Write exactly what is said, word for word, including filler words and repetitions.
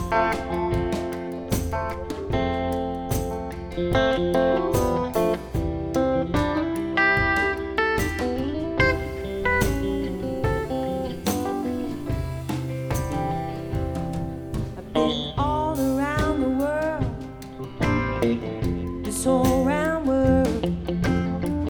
I've been all around the world, this whole